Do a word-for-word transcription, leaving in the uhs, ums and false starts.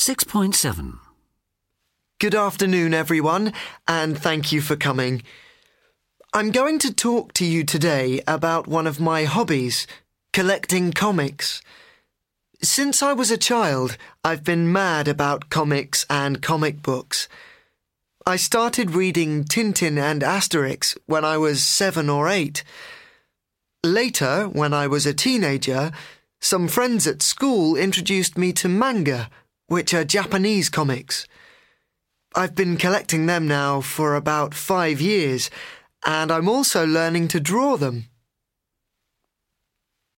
six point seven. Good afternoon, everyone, and thank you for coming. I'm going to talk to you today about one of my hobbies, collecting comics. Since I was a child, I've been mad about comics and comic books. I started reading Tintin and Asterix when I was seven or eight. Later, when I was a teenager, some friends at school introduced me to manga, which are Japanese comics. I've been collecting them now for about five years, and I'm also learning to draw them.